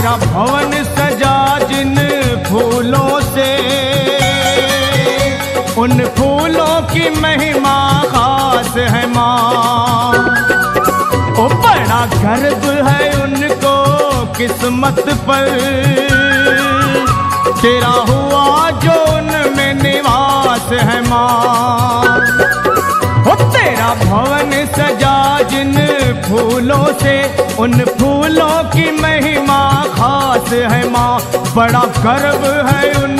तेरा भवन सजा जिन फूलों से, उन फूलों की महिमा खास है माँ। ओ बड़ा गर्व है उनको किस्मत पर, तेरा हुआ जो उनमें निवास है माँ। ओ तेरा भवन सजा जिन फूलों से, उन फूलों की महिमा खास है माँ। बड़ा गर्व है उन